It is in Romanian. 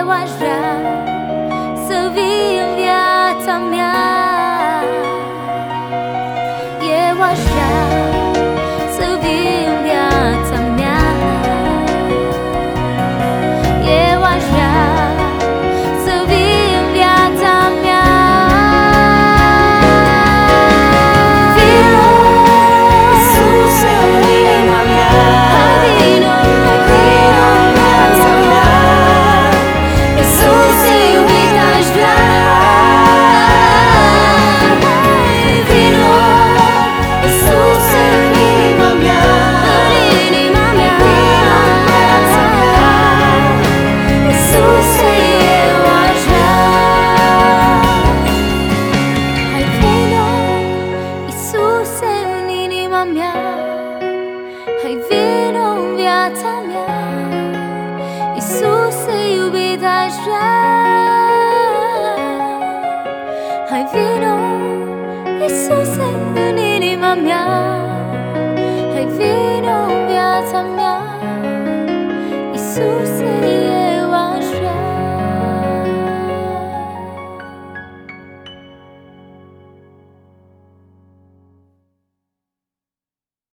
vrea să vii în viața mea. Eu aș vrea să vii în viața mea. Eu aș vrea să vii în viața mea. Vino, Iisuse, în inima mea. Vino, vino în viața mea. Iisuse iubit, aș vrea. Vino, Iisuse, în inima mea. În inima mea. Vino în viața mea. Iisuse, eu aș vrea. Hai vino, Iisuse, în inima mea. Hai vino în viața mea. Iisuse iubit, aș vrea. Hai vino, Iisuse, în inima mea. Hai vino în viața mea. Iisuse